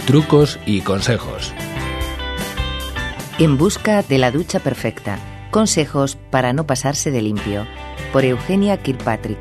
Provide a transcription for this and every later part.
trucos y consejos. En busca de la ducha perfecta. Consejos para no pasarse de limpio. Por Eugenia Kirkpatrick.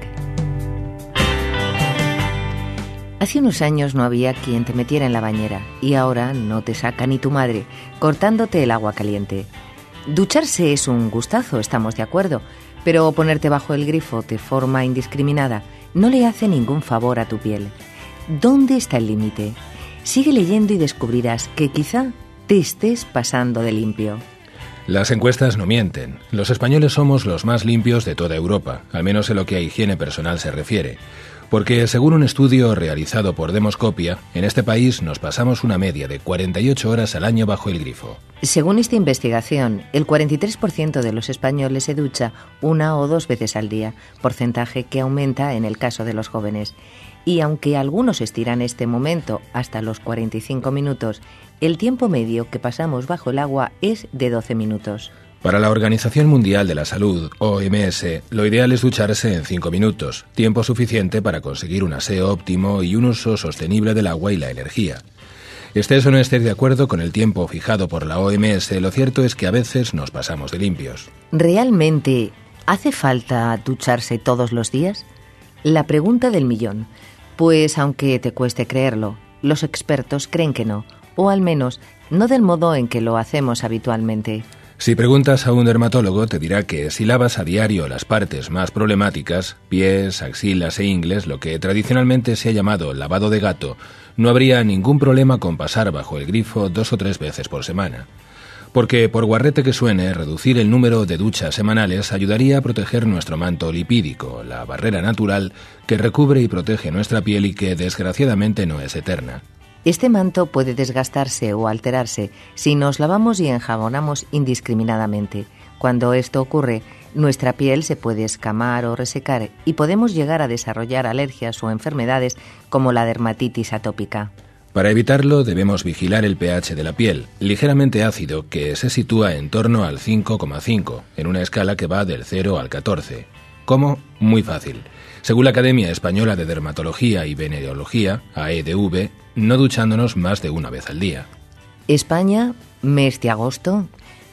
Hace unos años no había quien te metiera en la bañera y ahora no te saca ni tu madre, cortándote el agua caliente. Ducharse es un gustazo, estamos de acuerdo, pero ponerte bajo el grifo de forma indiscriminada no le hace ningún favor a tu piel. ¿Dónde está el límite? Sigue leyendo y descubrirás que quizá te estés pasando de limpio. Las encuestas no mienten. Los españoles somos los más limpios de toda Europa, al menos en lo que a higiene personal se refiere. Porque, según un estudio realizado por Demoscopia, en este país nos pasamos una media de 48 horas al año bajo el grifo. Según esta investigación, el 43% de los españoles se ducha 1 o 2 veces al día, porcentaje que aumenta en el caso de los jóvenes. Y aunque algunos estiran este momento hasta los 45 minutos, el tiempo medio que pasamos bajo el agua es de 12 minutos. Para la Organización Mundial de la Salud, OMS, lo ideal es ducharse en 5 minutos, tiempo suficiente para conseguir un aseo óptimo y un uso sostenible del agua y la energía. Estés o no estés de acuerdo con el tiempo fijado por la OMS, lo cierto es que a veces nos pasamos de limpios. ¿Realmente hace falta ducharse todos los días? La pregunta del millón. Pues aunque te cueste creerlo, los expertos creen que no, o al menos no del modo en que lo hacemos habitualmente. Si preguntas a un dermatólogo, te dirá que si lavas a diario las partes más problemáticas, pies, axilas e ingles, lo que tradicionalmente se ha llamado lavado de gato, no habría ningún problema con pasar bajo el grifo 2 o 3 veces por semana. Porque, por guarrete que suene, reducir el número de duchas semanales ayudaría a proteger nuestro manto lipídico, la barrera natural que recubre y protege nuestra piel y que, desgraciadamente, no es eterna. Este manto puede desgastarse o alterarse si nos lavamos y enjabonamos indiscriminadamente. Cuando esto ocurre, nuestra piel se puede escamar o resecar y podemos llegar a desarrollar alergias o enfermedades como la dermatitis atópica. Para evitarlo, debemos vigilar el pH de la piel, ligeramente ácido, que se sitúa en torno al 5,5, en una escala que va del 0 al 14. ¿Cómo? Muy fácil. Según la Academia Española de Dermatología y Venereología, AEDV, no duchándonos más de 1 vez al día. España, mes de agosto,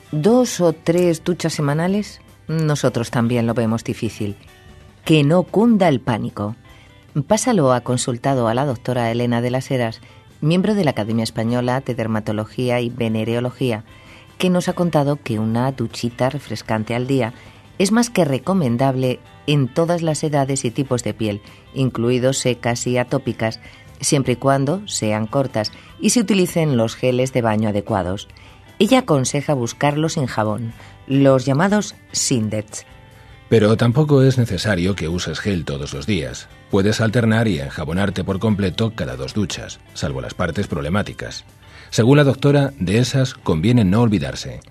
2 o 3 duchas semanales. Nosotros también lo vemos difícil. Que no cunda el pánico. Pásalo ha consultado a la doctora Elena de las Heras, miembro de la Academia Española de Dermatología y Venereología, que nos ha contado que una duchita refrescante al día es más que recomendable en todas las edades y tipos de piel, incluidos secas y atópicas, siempre y cuando sean cortas y se utilicen los geles de baño adecuados. Ella aconseja buscarlos sin jabón, los llamados Sindets. Pero tampoco es necesario que uses gel todos los días. Puedes alternar y enjabonarte por completo cada 2 duchas, salvo las partes problemáticas. Según la doctora, de esas conviene no olvidarse.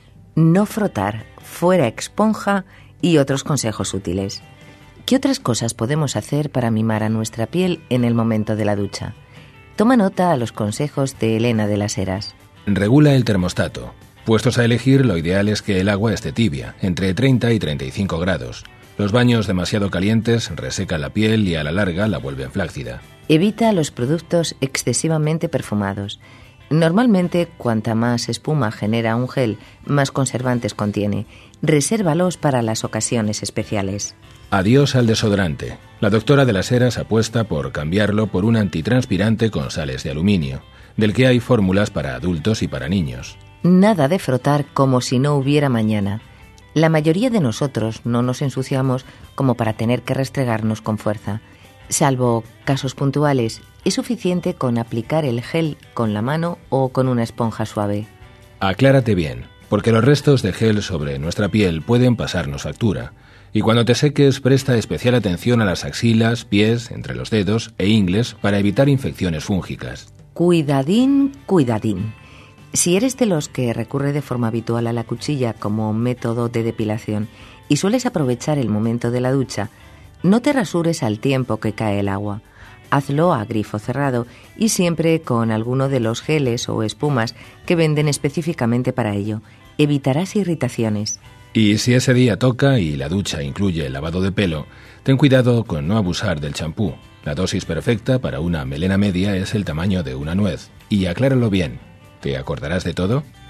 No frotar, fuera esponja y otros consejos útiles. ¿Qué otras cosas podemos hacer para mimar a nuestra piel en el momento de la ducha? Toma nota a los consejos de Elena de las Heras. Regula el termostato. Puestos a elegir, lo ideal es que el agua esté tibia, entre 30 y 35 grados. Los baños demasiado calientes resecan la piel y a la larga la vuelven flácida. Evita los productos excesivamente perfumados. Normalmente, cuanta más espuma genera un gel, más conservantes contiene. Resérvalos para las ocasiones especiales. Adiós al desodorante. La doctora de las Heras apuesta por cambiarlo por un antitranspirante con sales de aluminio, del que hay fórmulas para adultos y para niños. Nada de frotar como si no hubiera mañana. La mayoría de nosotros no nos ensuciamos como para tener que restregarnos con fuerza. Salvo casos puntuales, es suficiente con aplicar el gel con la mano o con una esponja suave. Aclárate bien, porque los restos de gel sobre nuestra piel pueden pasarnos factura. Y cuando te seques, presta especial atención a las axilas, pies, entre los dedos e ingles para evitar infecciones fúngicas. Cuidadín, cuidadín. Si eres de los que recurre de forma habitual a la cuchilla como método de depilación y sueles aprovechar el momento de la ducha, no te rasures al tiempo que cae el agua. Hazlo a grifo cerrado y siempre con alguno de los geles o espumas que venden específicamente para ello. Evitarás irritaciones. Y si ese día toca y la ducha incluye el lavado de pelo, ten cuidado con no abusar del champú. La dosis perfecta para una melena media es el tamaño de una nuez. Y acláralo bien. ¿Te acordarás de todo?